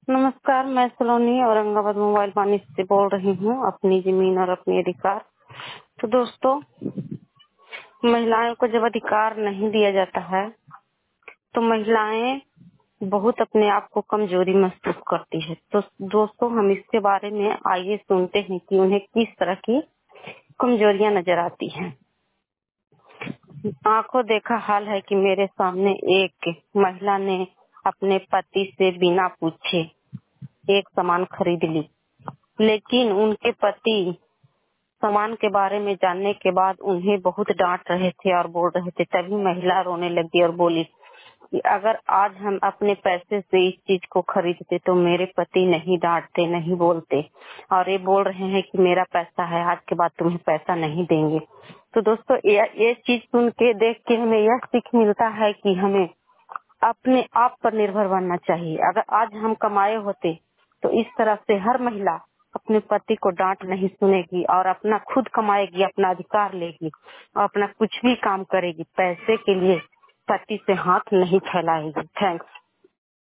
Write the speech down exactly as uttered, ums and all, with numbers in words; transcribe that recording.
नमस्कार, मैं सलोनी औरंगाबाद मोबाइल पानी से बोल रही हूँ अपनी जमीन और अपने अधिकार। तो दोस्तों, महिलाओं को जब अधिकार नहीं दिया जाता है तो महिलाएं बहुत अपने आप को कमजोरी महसूस करती है। तो दोस्तों, हम इसके बारे में आइए सुनते हैं कि उन्हें किस तरह की कमजोरियां नजर आती हैं। आंखों देखा हाल है कि मेरे सामने एक महिला ने अपने पति से बिना पूछे एक सामान खरीद ली, लेकिन उनके पति सामान के बारे में जानने के बाद उन्हें बहुत डांट रहे थे और बोल रहे थे। तभी महिला रोने लगी और बोली कि अगर आज हम अपने पैसे से इस चीज को खरीदते तो मेरे पति नहीं डांटते, नहीं बोलते, और ये बोल रहे हैं कि मेरा पैसा है, आज के बाद तुम्हें पैसा नहीं देंगे। तो दोस्तों, ये, ये चीज सुन के देख के हमें यह सीख मिलता है कि हमें अपने आप पर निर्भर बनना चाहिए। अगर आज हम कमाए होते तो इस तरह से हर महिला अपने पति को डांट नहीं सुनेगी और अपना खुद कमाएगी, अपना अधिकार लेगी और अपना कुछ भी काम करेगी। पैसे के लिए पति से हाथ नहीं फैलाएगी। थैंक्स।